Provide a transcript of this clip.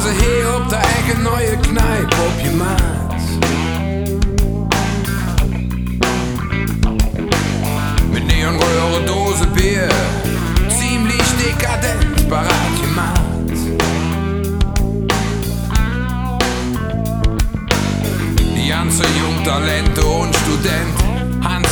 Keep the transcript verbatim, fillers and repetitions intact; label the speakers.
Speaker 1: sie hier ob der Ecke neue Kneipe abgemacht. Mit Neonröhre, Dose Bier, ziemlich dekadent parat gemacht. Die ganze Jungtalente und Studenten